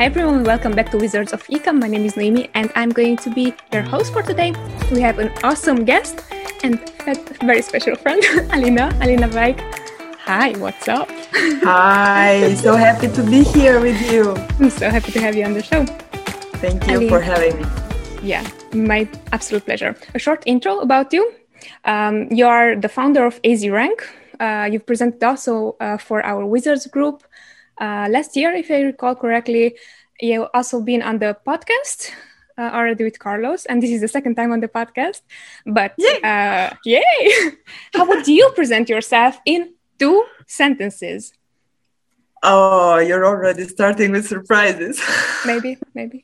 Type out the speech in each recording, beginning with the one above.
Hi everyone, welcome back to Wizards of Ecom. My name is Noemi and I'm going to be your host for today. We have an awesome guest and a very special friend, Alina Weig. Hi, what's up? Hi, so happy to be here with you. I'm so happy to have you on the show. Thank you for having me. Yeah, my absolute pleasure. A short intro about you. You are the founder of AZ Rank. You've presented also for our Wizards group last year, if I recall correctly. You've also been on the podcast already with Carlos, and this is the second time on the podcast. But yay! How would you present yourself in 2 sentences? Oh, you're already starting with surprises. Maybe.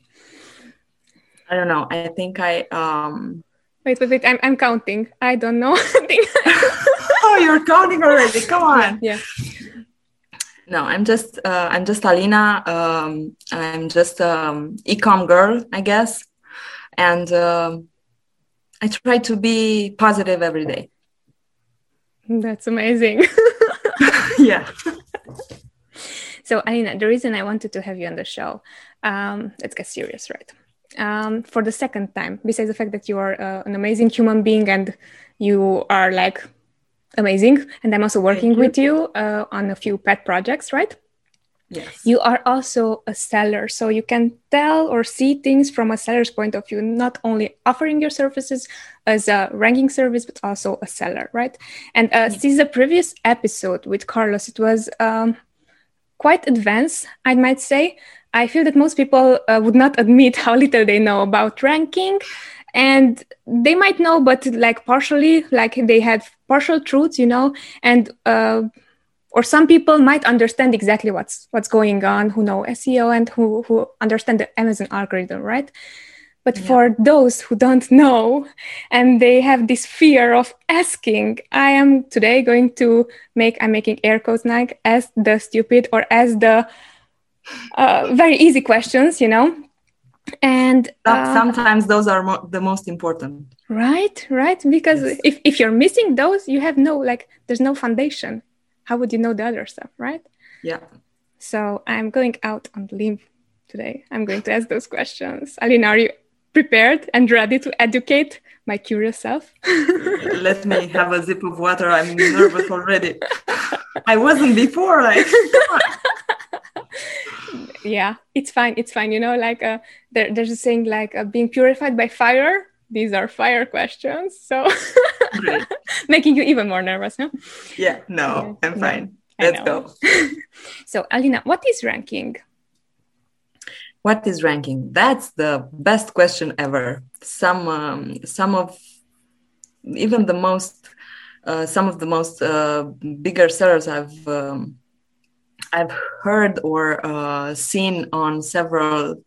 I don't know. I think Wait. I'm counting. I don't know. Oh, you're counting already. Come on. Yeah. No, I'm just Alina. I'm just ecom girl, I guess, and I try to be positive every day. That's amazing. Yeah. So, Alina, the reason I wanted to have you on the show, let's get serious, right? For the second time, besides the fact that you are an amazing human being and you are like amazing, and I'm also working with you on a few pet projects, right? Yes. You are also a seller, so you can tell or see things from a seller's point of view, not only offering your services as a ranking service, but also a seller, right? And since the previous episode with Carlos, it was quite advanced, I might say. I feel that most people would not admit how little they know about ranking. And they might know, but like partially, like they have partial truths, and or some people might understand exactly what's going on, who know SEO and who understand the Amazon algorithm, right? But for those who don't know and they have this fear of asking, I am today going to I'm making air quotes like as the stupid or as the very easy questions, And sometimes those are the most important. Right. Because if you're missing those, you have there's no foundation. How would you know the other stuff, right? Yeah. So I'm going out on the limb today. I'm going to ask those questions. Alina, are you prepared and ready to educate my curious self? Let me have a sip of water. I'm nervous already. I wasn't before. Yeah, it's fine. There's a saying being purified by fire. These are fire questions. So making you even more nervous, no? Yeah, no, I'm fine. Let's go. So, Alina, what is ranking? What is ranking? That's the best question ever. Some of the most bigger sellers I've heard or seen on several,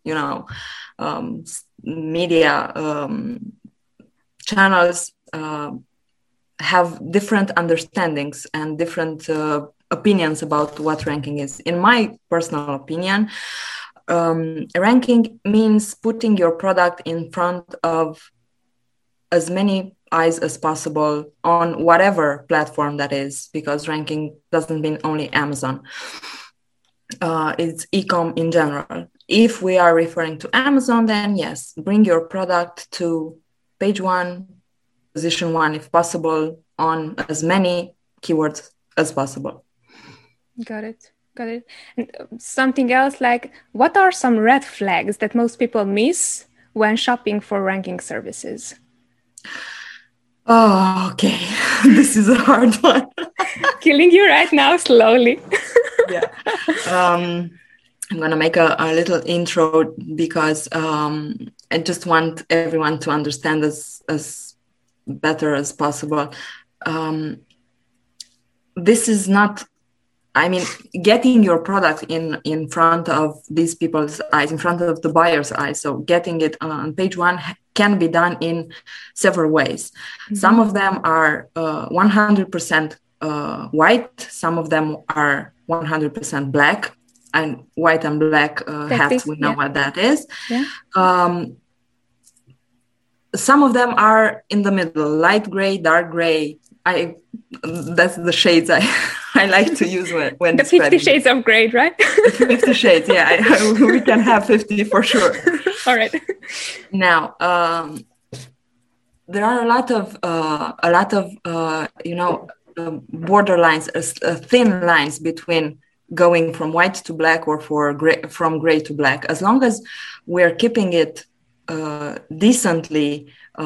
media channels have different understandings and different opinions about what ranking is. In my personal opinion, ranking means putting your product in front of as many eyes as possible on whatever platform that is, because ranking doesn't mean only Amazon. It's ecom in general. If we are referring to Amazon, then yes, bring your product to page 1, position 1, if possible, on as many keywords as possible. Got it. And something else, what are some red flags that most people miss when shopping for ranking services? Oh, okay. This is a hard one. Killing you right now, slowly. Yeah. I'm going to make a little intro because I just want everyone to understand as better as possible. This is not, getting your product in front of these people's eyes, in front of the buyer's eyes. So getting it on page 1 can be done in several ways. Mm-hmm. Some of them are 100% white. Some of them are 100% black. And white and black hats, we know what that is. Yeah. Some of them are in the middle, light gray, dark gray, that's the shades I like to use when the 50 shades of gray, right? 50 shades, yeah. We can have 50 for sure. All right. Now, there are a lot of borderlines, thin lines between going from white to black or from gray to black. As long as we're keeping it decently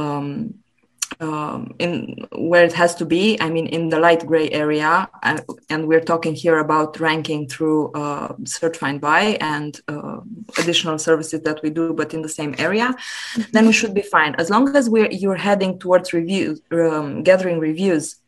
in where it has to be, I mean, in the light gray area, and we're talking here about ranking through search, find, buy, and additional services that we do, but in the same area, then we should be fine. As long as you're heading towards reviews, gathering reviews,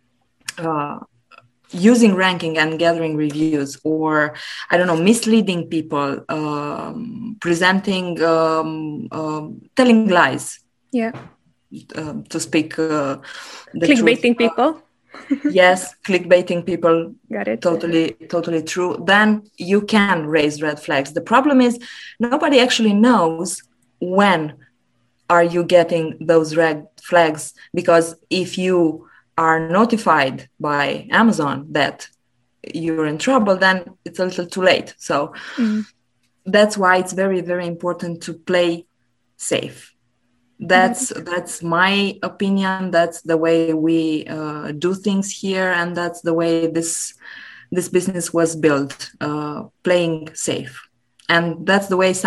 using ranking and gathering reviews, or I don't know, misleading people, presenting, telling lies. Yeah. To speak clickbaiting people. Yes, clickbaiting people. Got it. Totally true. Then you can raise red flags. The problem is nobody actually knows when are you getting those red flags, because if you are notified by Amazon that you're in trouble, then it's a little too late. So that's why it's very, very important to play safe. That's my opinion. That's the way we do things here, and that's the way this business was built, playing safe. And that's the way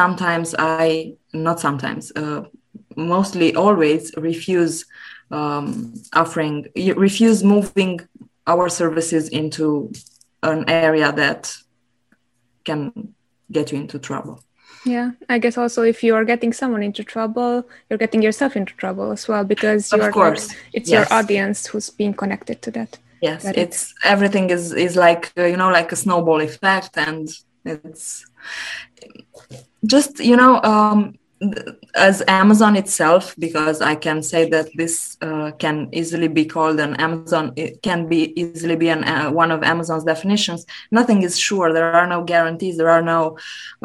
mostly always refuse moving our services into an area that can get you into trouble. Yeah, I guess also if you are getting someone into trouble, you're getting yourself into trouble as well, because it's your audience who's being connected to that. Yes, everything is like like a snowball effect, and it's just as Amazon itself, because I can say that this can easily be called it can be easily be one of Amazon's definitions. Nothing is sure. There are no guarantees. There are no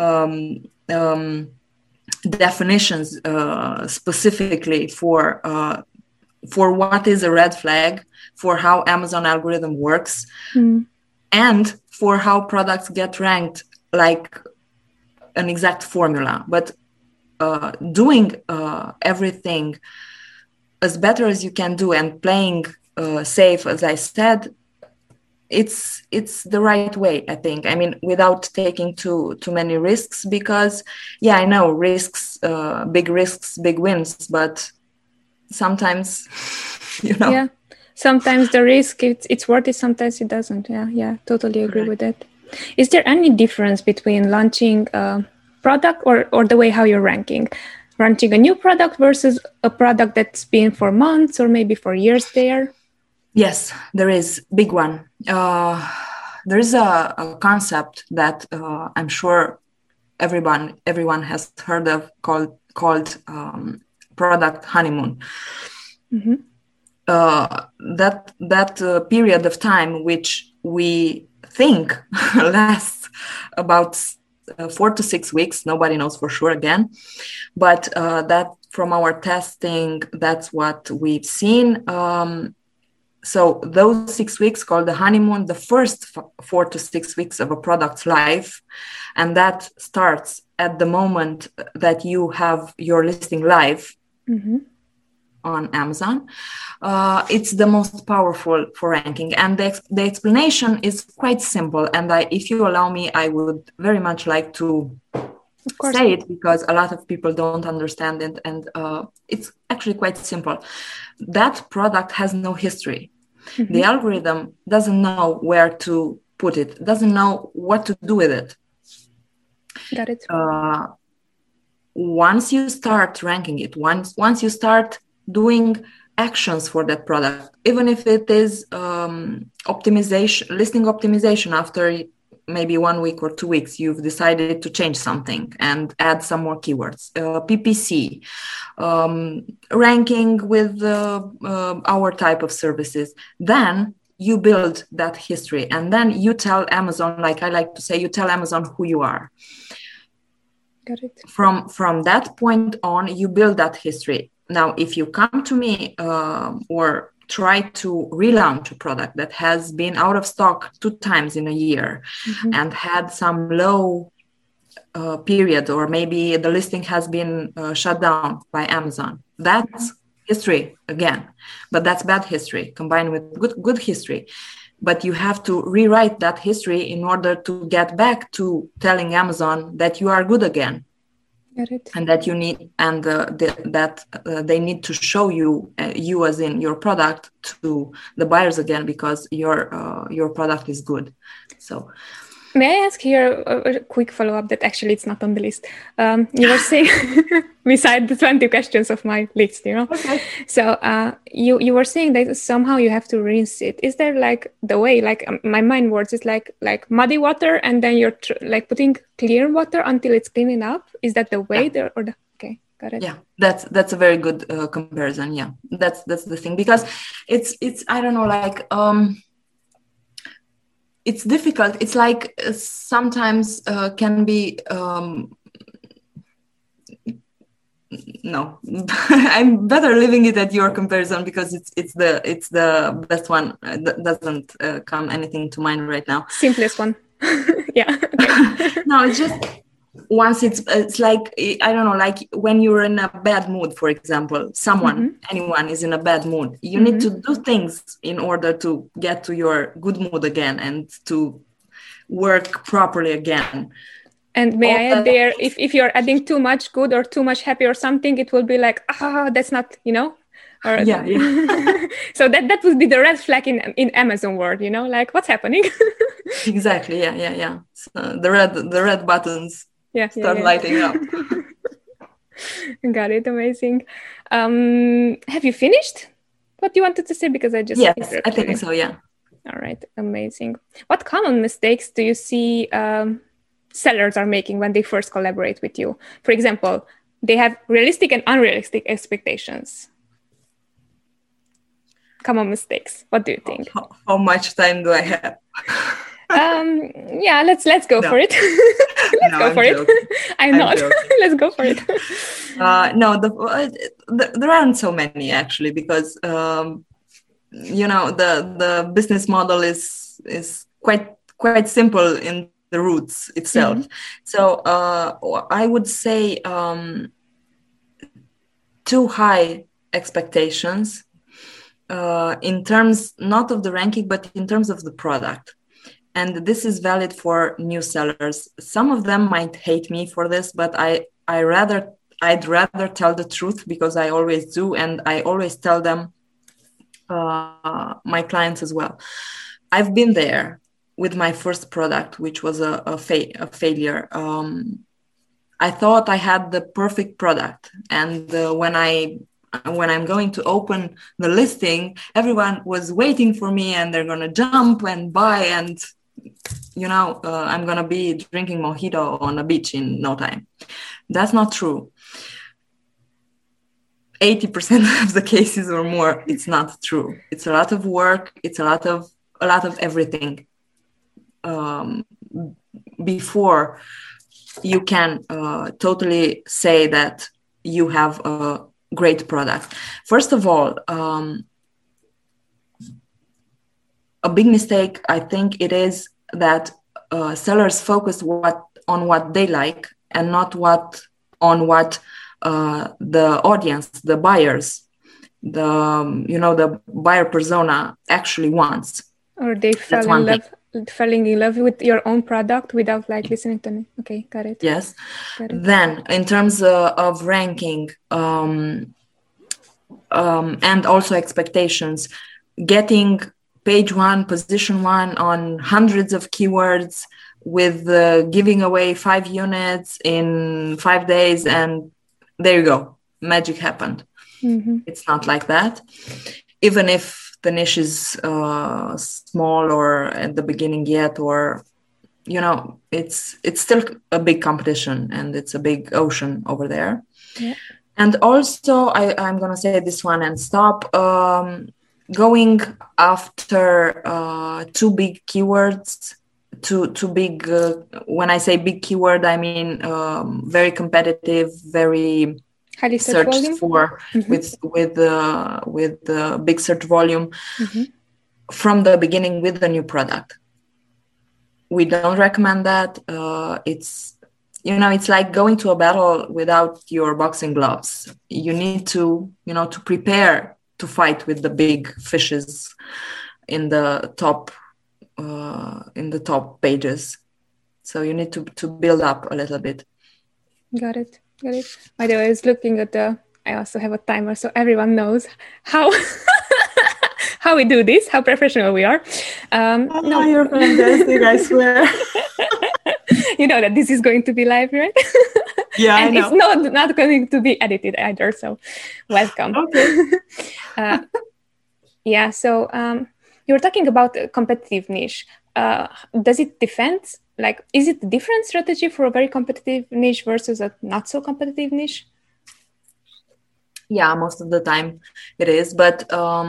definitions specifically for what is a red flag, for how Amazon algorithm works, and for how products get ranked, like an exact formula. But doing everything as better as you can do and playing safe, as I said, it's the right way, I think. I mean, without taking too many risks, because I know risks, big wins, but sometimes sometimes the risk it's worth it, sometimes it doesn't. Totally agree with that. Is there any difference between launching a product or the way how you're ranking a new product versus a product that's been for months or maybe for years there? Yes, there is. Big one. There is a concept that I'm sure everyone has heard of, called product honeymoon. Mm-hmm. That period of time, which we think lasts about 4 to 6 weeks, nobody knows for sure again, but that from our testing, that's what we've seen. So those 6 weeks, called the honeymoon, the first 4 to 6 weeks of a product's life, and that starts at the moment that you have your listing live on Amazon. It's the most powerful for ranking, and the explanation is quite simple. And if you allow me, I would very much like to say it, because a lot of people don't understand it, and it's actually quite simple. That product has no history. Mm-hmm. The algorithm doesn't know where to put it, doesn't know what to do with it. Got it. Once you start ranking it, once you start doing actions for that product, even if it is optimization, listing optimization, after maybe 1 week or 2 weeks, you've decided to change something and add some more keywords, PPC, ranking with our type of services, then you build that history. And then you tell Amazon, like I like to say, you tell Amazon who you are. Got it. From that point on, you build that history. Now, if you come to me or try to relaunch a product that has been out of stock 2 times in a year and had some low period, or maybe the listing has been shut down by Amazon, that's history again. But that's bad history combined with good history. But you have to rewrite that history in order to get back to telling Amazon that you are good again. Got it. And that you need, and that they need to show you, you as in your product, to the buyers again, because your product is good. So, may I ask here a quick follow-up that actually it's not on the list? You were saying, beside the 20 questions of my list, you know? Okay. So you were saying that somehow you have to rinse it. Is there like the way, like my mind words, is like muddy water and then you're like putting clear water until it's clean enough? Is that the way there, or the... Okay, got it. Yeah, that's a very good comparison. Yeah, that's the thing, because it's I don't know, like it's difficult. It's like sometimes can be no. I'm better leaving it at your comparison, because it's the best one. That doesn't come anything to mind right now. Simplest one. Yeah. No, it's just once it's like, I don't know, like when you're in a bad mood, for example, anyone is in a bad mood, you need to do things in order to get to your good mood again and to work properly again. And may I add there, if you're adding too much good or too much happy or something, it will be like, that's not, you know? Or, yeah. So that would be the red flag in Amazon world, you know, like what's happening? Exactly. Yeah. So the red buttons start lighting up. Got it. Amazing. Have you finished what you wanted to say? Because I just... Yes, I think so. Yeah. All right. Amazing. What common mistakes do you see sellers are making when they first collaborate with you? For example, they have realistic and unrealistic expectations. Common mistakes. What do you think? How much time do I have? Yeah, let's go for it. Let's go for it. I'm not. Let's go for it. No, there aren't so many actually, because you know, the business model is quite simple in the roots itself. So I would say too high expectations in terms not of the ranking, but in terms of the product. And this is valid for new sellers. Some of them might hate me for this, but I'd rather tell the truth, because I always do, and I always tell them, my clients as well. I've been there with my first product, which was a failure. I thought I had the perfect product, and when I'm going to open the listing, everyone was waiting for me, and they're gonna jump and buy, and you know, I'm gonna be drinking mojito on a beach in no time. That's not true. 80% of the cases or more, it's not true. It's a lot of work. It's a lot of everything before you can totally say that you have a great product. First of all, a big mistake, I think it is that sellers focus on what they like, and not on what the audience, the buyers, the buyer persona actually wants. Or they falling in love with your own product without like listening to me. Okay, got it. Yes. Got it. Then in terms of ranking and also expectations, getting page 1, position 1 on hundreds of keywords, with giving away 5 units in 5 days, and there you go, magic happened. It's not like that. Even if the niche is small or at the beginning yet, or you know, it's still a big competition, and it's a big ocean over there. Yeah. And also I'm gonna say this one and stop. Going after too big keywords, too big. When I say big keyword, I mean very competitive, very Highly search volume for with the big search volume from the beginning with the new product. We don't recommend that. It's it's like going to a battle without your boxing gloves. You need to to prepare to fight with the big fishes in the top pages. So you need to build up a little bit. Got it. By the way, I was looking at I also have a timer, so everyone knows how how we do this, how professional we are. No, you're fantastic, I swear. You know that this is going to be live, right? Yeah, and I know. It's not going to be edited either, so welcome. Okay. Yeah, so you were talking about a competitive niche. Does it defend? Like, is it a different strategy for a very competitive niche versus a not so competitive niche? Yeah, most of the time it is, but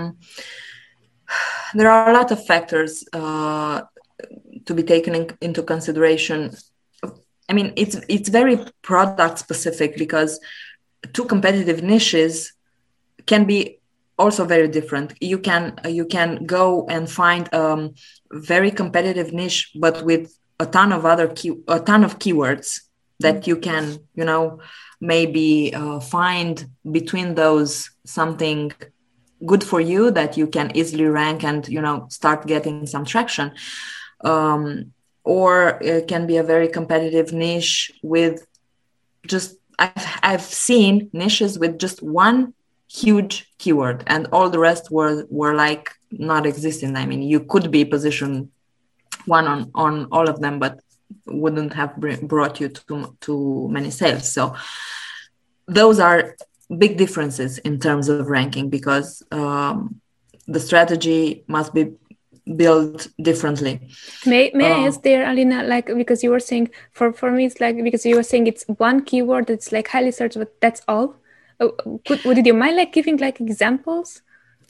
there are a lot of factors to be taken into consideration. I mean, it's very product specific, because two competitive niches can be also very different. You can go and find very competitive niche, but with a ton of keywords that you can maybe find between those something good for you that you can easily rank and start getting some traction, or it can be a very competitive niche with just I've seen niches with just one huge keyword and all the rest were like not existing. I mean, you could be positioned one on all of them, but wouldn't have brought you to many sales. So those are big differences in terms of ranking, because the strategy must be built differently. May I ask there, Alina, like, because you were saying for me it's like, because you were saying it's one keyword that's like highly searched, but that's all. Would you mind like giving like examples?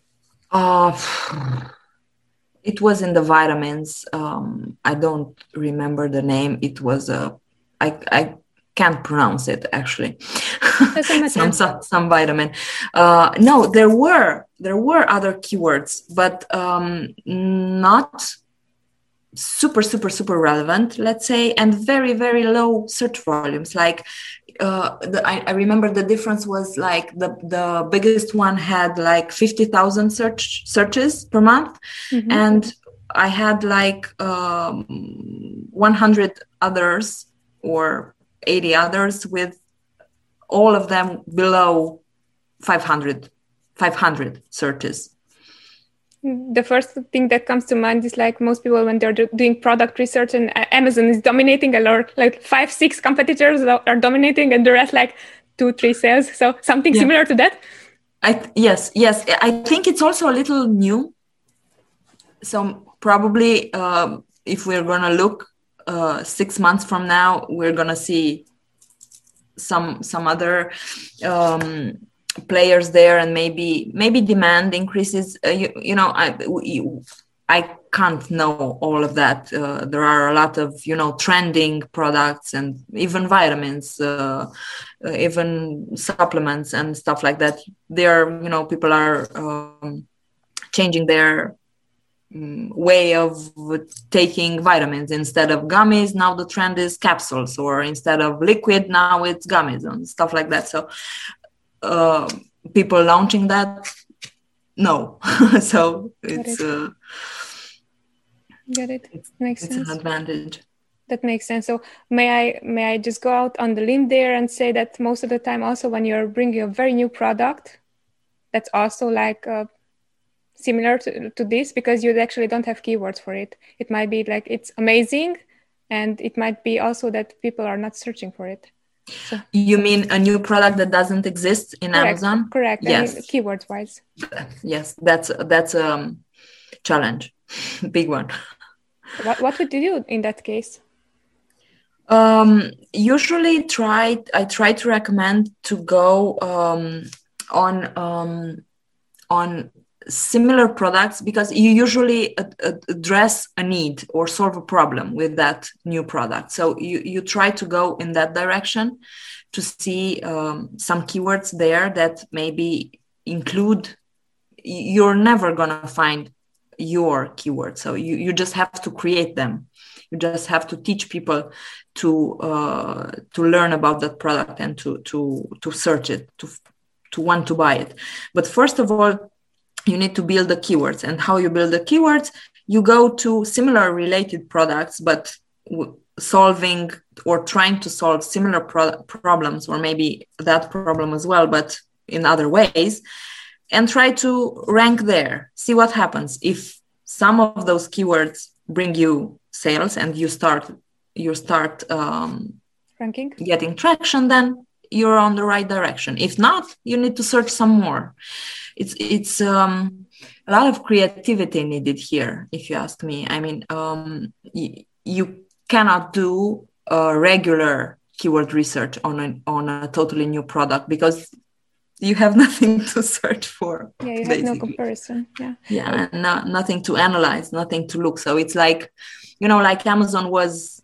It was in the vitamins. I don't remember the name. It was I can't pronounce it actually. some vitamin. No, there were other keywords, but not super relevant, let's say, and very low search volumes. Like I remember the difference was like the biggest one had like 50,000 searches per month, and I had like 100 others or 80 others with all of them below 500 searches. The first thing that comes to mind is like most people when they're doing product research and Amazon is dominating a lot, like 5-6 competitors are dominating and the rest like 2-3 sales. So something similar to that. Yes. I think it's also a little new. So probably if we're going to look 6 months from now, we're going to see some other players there, and maybe demand increases. I can't know all of that. There are a lot of trending products and even vitamins, even supplements and stuff like that. There, people are changing their way of taking vitamins. Instead of gummies, now the trend is capsules, or instead of liquid, now it's gummies and stuff like that. So people launching that, no. So it's Got it. Makes sense. It's an advantage. That makes sense. So may I just go out on the limb there and say that most of the time also when you're bringing a very new product, that's also like similar to this, because you actually don't have keywords for it. It might be like it's amazing, and it might be also that people are not searching for it. So, you mean a new product that doesn't exist in Amazon? Correct. Yes. I mean, keywords wise. Yes, that's a challenge, big one. What would you do in that case? Usually I try to recommend to go on similar products, because you usually address a need or solve a problem with that new product. So you try to go in that direction to see some keywords there that maybe include, you're never going to find your keyword. So you just have to create them. You just have to teach people to learn about that product and to search it, to want to buy it. But first of all, you need to build the keywords. And how you build the keywords, you go to similar related products, but solving or trying to solve similar problems, or maybe that problem as well, but in other ways, and try to rank there. See what happens. If some of those keywords bring you sales and you start ranking, getting traction, then you're on the right direction. If not, you need to search some more. It's a lot of creativity needed here, if you ask me. I mean, you cannot do a regular keyword research on a totally new product, because you have nothing to search for. Yeah, you have no comparison. Yeah, and nothing to analyze, nothing to look. So it's like, like Amazon was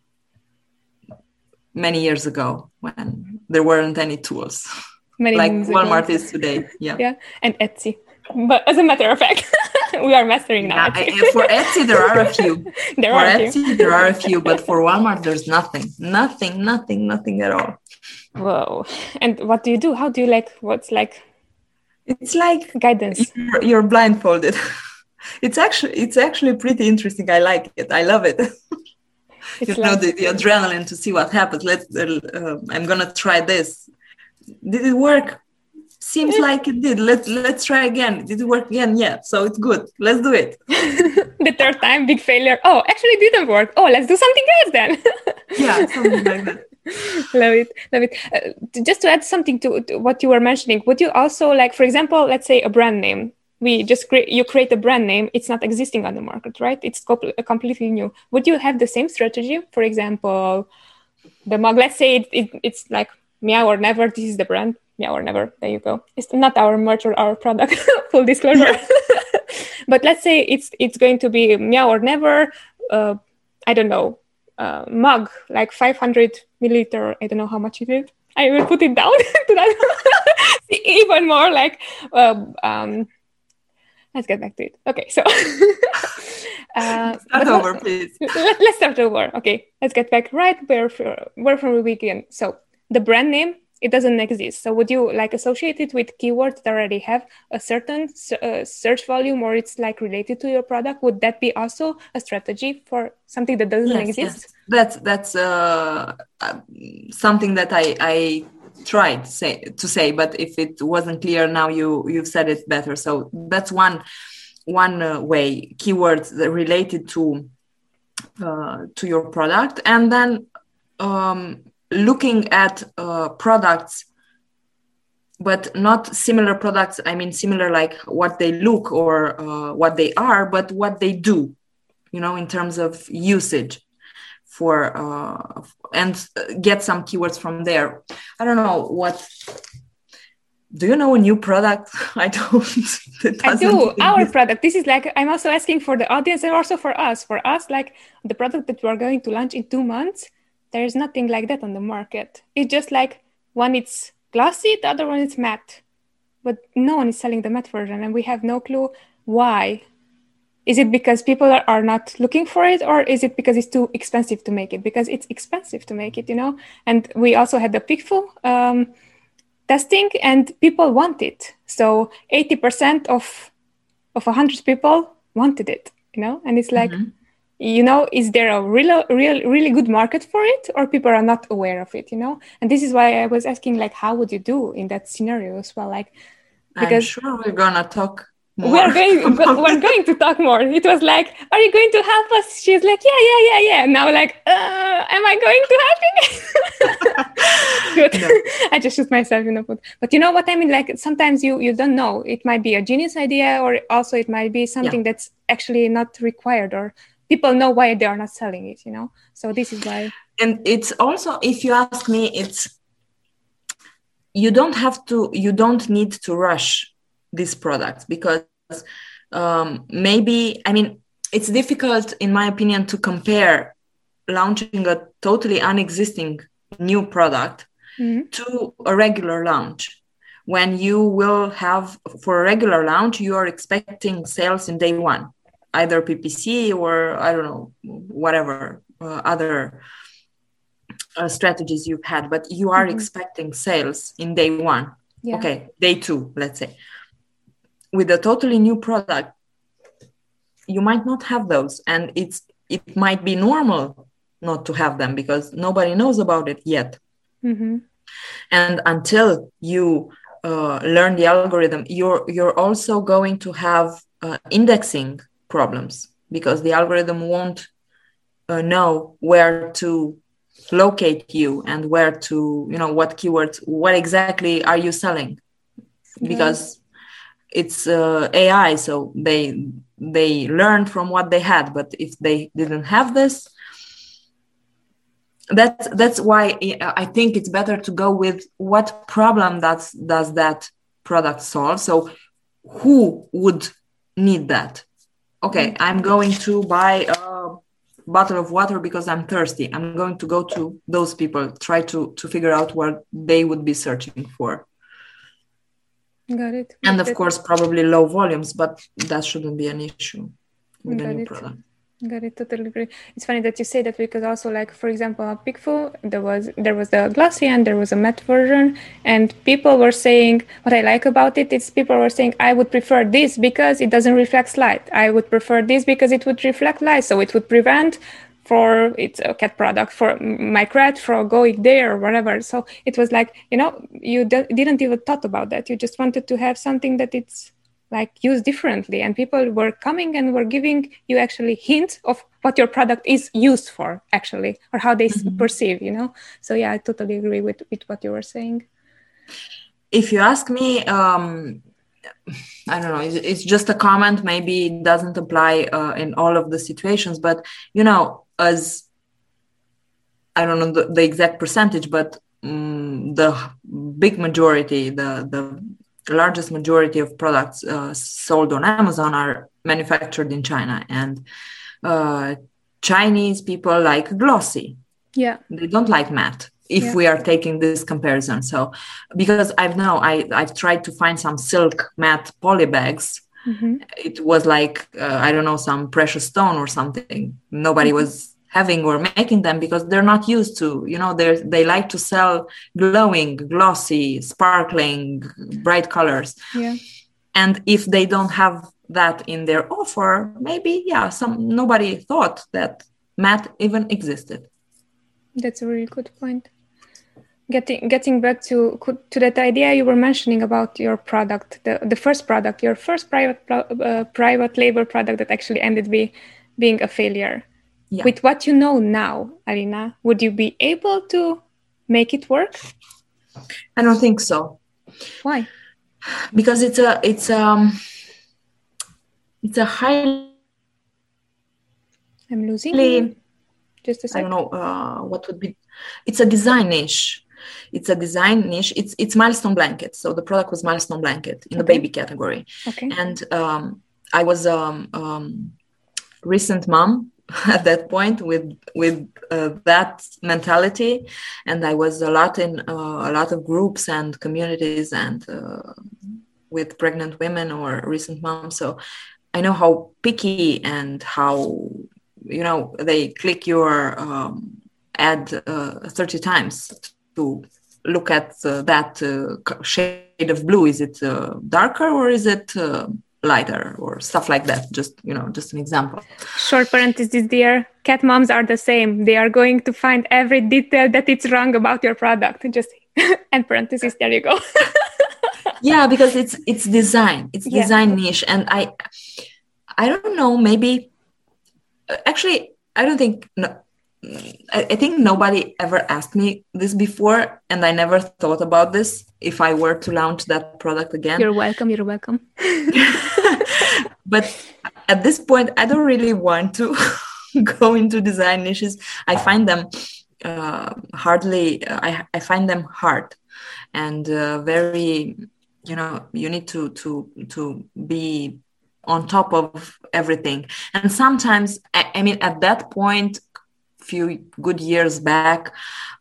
many years ago when there weren't any tools. Like Walmart is today. Yeah, and Etsy. But as a matter of fact, we are mastering now. For Etsy, there are a few. There are a few, but for Walmart, there's nothing at all. Whoa! And what do you do? How do you what's like? It's like guidance. You're blindfolded. It's actually pretty interesting. I like it. I love it. The adrenaline to see what happens. I'm gonna try this. Did it work? Seems like it did. Let's try again. Did it work again? Yeah. So it's good. Let's do it. The third time, big failure. Oh, actually it didn't work. Oh, let's do something else then. Yeah, something like that. Love it. Just to add something to what you were mentioning, would you also for example, let's say a brand name. You create a brand name. It's not existing on the market, right? It's completely new. Would you have the same strategy? For example, the mug. Let's say it's like Meow or Never. This is the brand. Meow or Never. There you go. It's not our merch or our product. Full disclosure. Yeah. But let's say it's going to be Meow or Never. I don't know. Mug, like 500 milliliter. I don't know how much it is. I will put it down to that. Even more let's get back to it. Okay, so start over, please. Let's start over. Okay, let's get back right where from we begin. So the brand name, it doesn't exist. So would you associate it with keywords that already have a certain search volume, or it's related to your product? Would that be also a strategy for something that doesn't exist? Yes. That's something that I tried to say, but if it wasn't clear now, you've said it better. So that's one way, keywords related to your product, and then looking at products, but not similar products. I mean, similar like what they look or what they are, but what they do, in terms of usage and get some keywords from there. I don't know what. Do you know a new product? I don't. I do. Our product. This is I'm also asking for the audience and also for us. For us, the product that we are going to launch in 2 months, there is nothing like that on the market. It's just one it's glossy, the other one is matte. But no one is selling the matte version, and we have no clue why. Is it because people are not looking for it, or is it because it's too expensive to make it? Because it's expensive to make it, And we also had the Pixel testing, and people want it. So 80% of 100 people wanted it, And it's is there a really good market for it, or people are not aware of it, And this is why I was asking, how would you do in that scenario as well? Because I'm sure we're gonna talk more. We're going to talk more. It was are you going to help us? She's like, yeah. Now am I going to help you? Good. No. I just shoot myself in the foot. But you know what I mean? Sometimes you don't know. It might be a genius idea, or also it might be something that's actually not required, or people know why they are not selling it, So this is why. And it's also, if you ask me, you don't need to rush these products, because maybe, I mean, it's difficult, in my opinion, to compare launching a totally unexisting new product to a regular launch. When you will have, for a regular launch, you are expecting sales in day one, either PPC or, I don't know, whatever other strategies you've had, but you are expecting sales in day one. Yeah. Okay, day two, let's say. With a totally new product, you might not have those, and it might be normal not to have them because nobody knows about it yet. And until you learn the algorithm, you're also going to have indexing problems because the algorithm won't know where to locate you and where to, what keywords, what exactly are you selling, because it's AI, so they learned from what they had. But if they didn't have this, that's why I think it's better to go with what problem does that product solve. So who would need that? Okay, I'm going to buy a bottle of water because I'm thirsty. I'm going to go to those people, try to figure out what they would be searching for. Got it. And of course, probably low volumes, but that shouldn't be an issue with a new product. Got it. Totally agree. It's funny that you say that because also, like, for example, on Picful, there was the glossy and there was a matte version, and people were saying, what I like about it is people were saying, I would prefer this because it doesn't reflect light. I would prefer this because it would reflect light, so it would prevent for it's a cat product for my cat from going there or whatever. So it was like, you didn't even thought about that. You just wanted to have something that it's like used differently, and people were coming and were giving you actually hints of what your product is used for actually, or how they perceive, So yeah, I totally agree with what you were saying. If you ask me, I don't know, it's just a comment, maybe it doesn't apply in all of the situations, but as I don't know the exact percentage, but the big majority, the largest majority of products sold on Amazon are manufactured in China, and Chinese people like glossy. Yeah, they don't like matte. If we are taking this comparison, so because I've tried to find some silk matte poly bags. It was like I don't know, some precious stone or something. Nobody was having or making them because they're not used to, they like to sell glowing, glossy, sparkling, bright colors. Yeah. And if they don't have that in their offer, maybe, nobody thought that matte even existed. That's a really good point. Getting back to that idea you were mentioning about your product, the first product, your first private label product that actually ended being a failure. Yeah. With what you know now, Alina, would you be able to make it work? I don't think so. Why? Because it's a highly. I'm losing you. Just a second. I don't know what would be. It's a design niche. It's Milestone Blanket. So the product was Milestone Blanket in the baby category. Okay. And I was recent mom at that point with that mentality, and I was a lot in a lot of groups and communities and with pregnant women or recent moms. So I know how picky and how they click your ad 30 times to look at that shade of blue. Is it darker or is it lighter or stuff like that? Just an example. Short parenthesis there. Cat moms are the same. They are going to find every detail that it's wrong about your product. Just and parenthesis, there you go. Yeah, because it's design. It's design niche. And I don't know, maybe actually I don't think I think nobody ever asked me this before, and I never thought about this if I were to launch that product again. You're welcome. But at this point, I don't really want to go into design niches. I find them I find them hard and very, you need to be on top of everything. And sometimes, I mean, at that point, few good years back,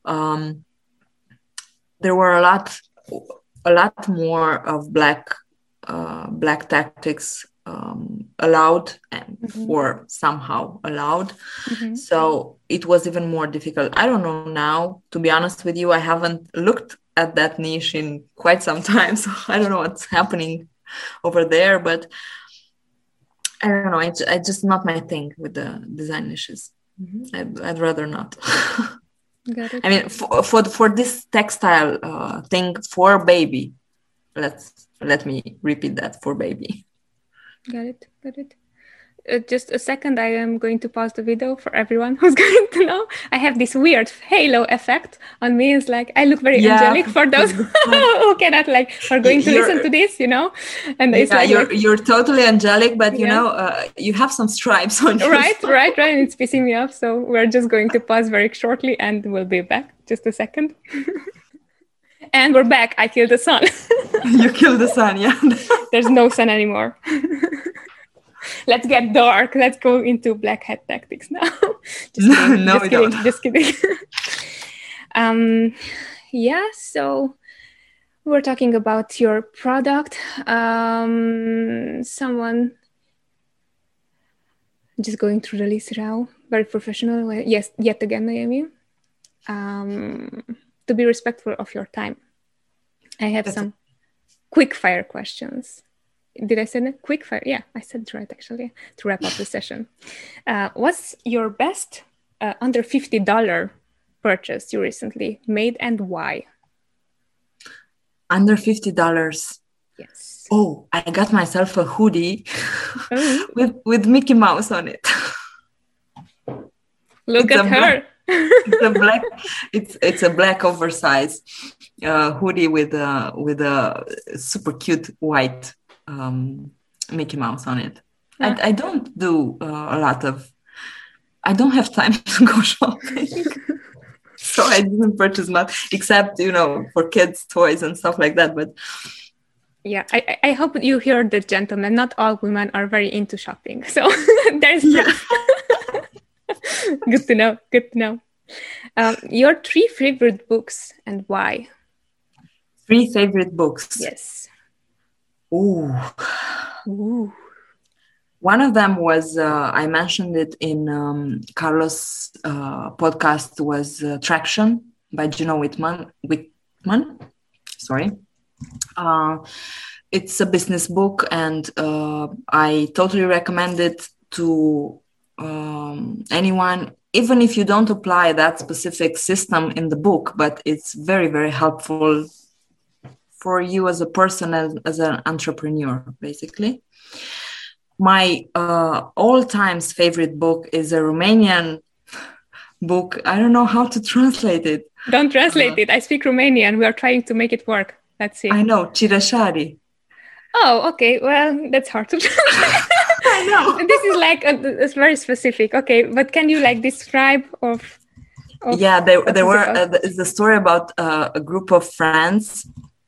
there were a lot more of black tactics allowed or somehow allowed. So it was even more difficult. I don't know now, to be honest with you. I haven't looked at that niche in quite some time, so I don't know what's happening over there, but I don't know. It's just not my thing with the design niches. I'd rather not. Got it. I mean, for this textile thing, for baby, let me repeat that, for baby. Got it. Just a second, I am going to pause the video for everyone who's going to know. I have this weird halo effect on me. It's like I look very angelic for those who cannot are going to listen to this, And it's you're totally angelic, but you know, you have some stripes on you. Right. And it's pissing me off. So we're just going to pause very shortly, and we'll be back. Just a second. And we're back. I killed the sun. You killed the sun, yeah. There's no sun anymore. Let's get dark. Let's go into black hat tactics now. Just kidding. So we're talking about your product. Someone just going through the list now. Very professional. Yes, yet again, Naomi. To be respectful of your time, I have some quick fire questions. Did I say that? Quick fire? Yeah, I said it right, actually, to wrap up the session. What's your best under $50 purchase you recently made, and why? Under $50? Yes. Oh, I got myself a hoodie with Mickey Mouse on it. Look at her. It's a black oversized hoodie with a super cute white Mickey Mouse on it. I don't do I don't have time to go shopping. So I didn't purchase much, except, for kids' toys and stuff like that. But yeah, I hope you hear the gentleman. Not all women are very into shopping. So there's Good to know. Your 3 favorite books and why? 3 favorite books? Yes. Ooh. One of them was, I mentioned it in Carlos' podcast, was Traction by Gino Wickman. Sorry. It's a business book, and I totally recommend it to anyone, even if you don't apply that specific system in the book, but it's very, very helpful for you as a person, as an entrepreneur, basically. My all-time favorite book is a Romanian book. I don't know how to translate it. Don't translate it. I speak Romanian. We are trying to make it work. Let's see. I know, Cireșari. Oh, okay. Well, that's hard to translate. I know. This is it's very specific. Okay, but can you describe of yeah, there were the story about a group of friends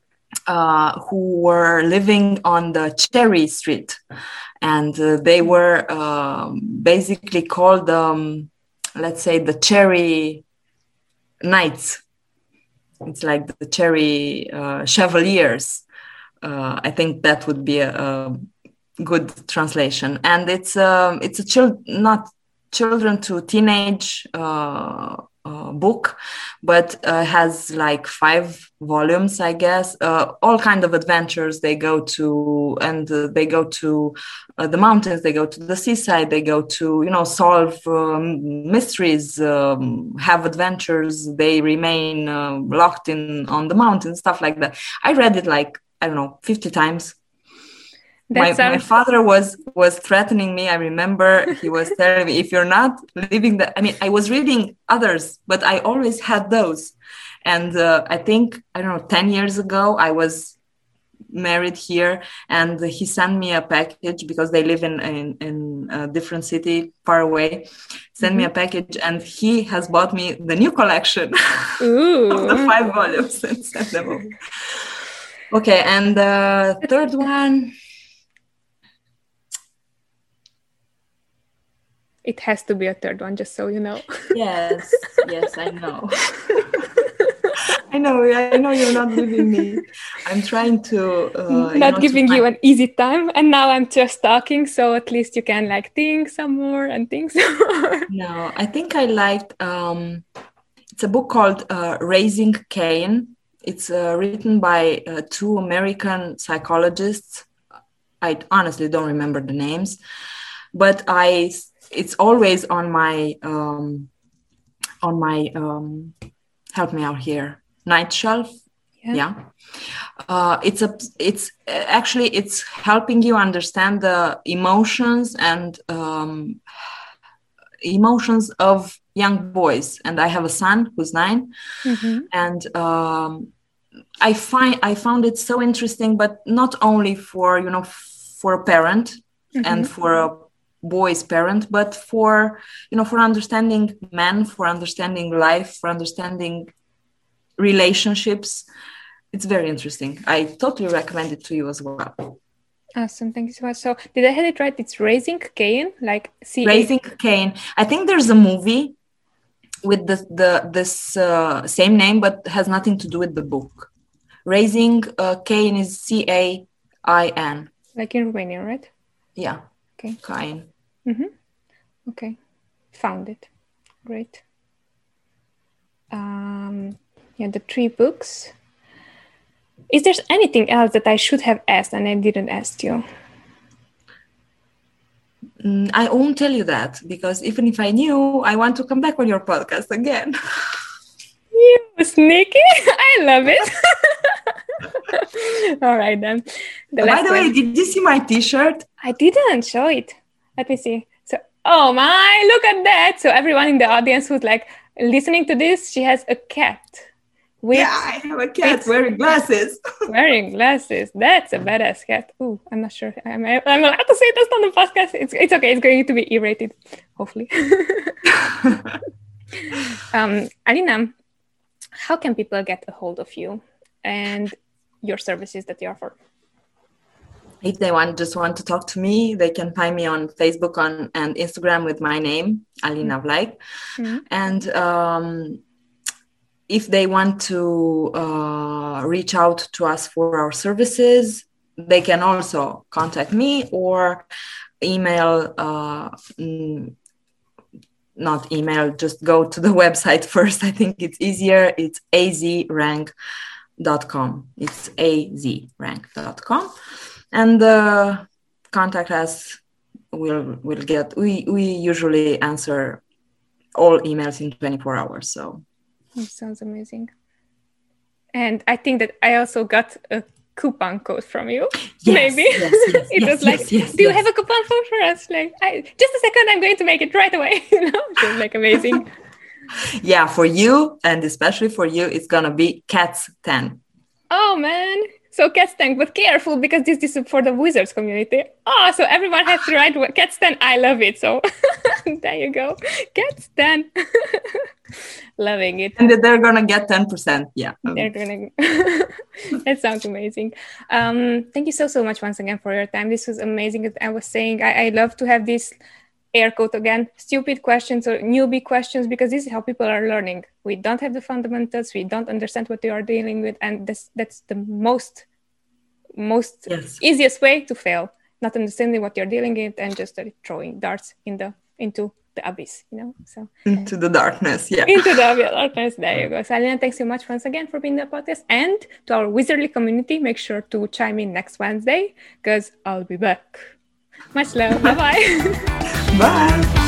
who were living on the Cherry Street, and they were basically called let's say the Cherry Knights. It's like the Cherry Chevaliers. I think that would be a good translation. And it's a not children to teenage book, but has 5 volumes, I guess. All kind of adventures. They go to the mountains. They go to the seaside. They go to solve mysteries, have adventures. They remain locked on the mountains, stuff like that. I read it 50 times. My father was threatening me. I remember he was telling me, if you're not living I was reading others, but I always had those. And I think, 10 years ago, I was married here, and he sent me a package because they live in a different city far away. Sent me a package, and he has bought me the new collection of the 5 volumes and sent them over. Okay, and the third one, It has to be a third one, just so you know. Yes, I know. I know you're not believing me. I'm trying to not giving you an easy time, and now I'm just talking, so at least you can like think some more and think some more. No, I think I liked it's a book called Raising Cain. It's written by two American psychologists. I honestly don't remember the names, but it's always on my help me out here, night shelf. Yeah. It's actually it's helping you understand the emotions and emotions of young boys. And I have a son who's 9, and I found it so interesting, but not only for for a parent and for a boy's parent, but for for understanding men, for understanding life, for understanding relationships. It's very interesting. I totally recommend it to you as well. Awesome, thank you so much. So did I have it right? It's Raising Cain, like Raising Cain. I think there's a movie with this same name, but has nothing to do with the book. Raising Cain is Cain. Like in Romanian, right? Yeah. Okay. Cain. Okay. Found it. Great. The 3 books. Is there anything else that I should have asked and I didn't ask you? I won't tell you that, because even if I knew, I want to come back on your podcast again. You sneaky! I love it. All right then. By the way, did you see my t-shirt? I didn't show it. Let me see. So, oh my, look at that. So everyone in the audience who's like listening to this, she has a cat. Yeah, I have a cat wearing glasses. Wearing glasses. That's a badass cat. Ooh, I'm not sure. I'm allowed to say that's not a podcast. It's okay. It's going to be E-rated, hopefully. Alina, how can people get a hold of you and your services that you offer? If they just want to talk to me, they can find me on Facebook and Instagram with my name, Alina Vlaic. And if they want to reach out to us for our services, they can also contact me or email, not email, just go to the website first. I think it's easier. It's azrank.com. It's azrank.com. And contact us. We usually answer all emails in 24 hours. So. That sounds amazing. And I think that I also got a coupon code from you. Yes, maybe. It was like, do you have a coupon code for us? Like, just a second, I'm going to make it right away. It was like amazing. Yeah, for you, and especially for you, it's going to be CATS10. Oh, man. So CATS10, but careful, because this is for the Wizards community. Oh, so everyone has to write CATS10. I love it. So there you go. CATS10. Loving it. And they're going to get 10%. Yeah. They're going to. That sounds amazing. Thank you so much once again for your time. This was amazing. I was saying I love to have this air quote again, stupid questions or newbie questions, because this is how people are learning. We don't have the fundamentals. We don't understand what they are dealing with. And that's the most easiest way to fail, not understanding what you're dealing with and just throwing darts into the abyss, so into the darkness. Yeah, into the darkness. There you go. So Alina, thanks so much once again for being the podcast, and to our Wizardly community, make sure to chime in next Wednesday because I'll be back. Much love. Bye-bye. Bye.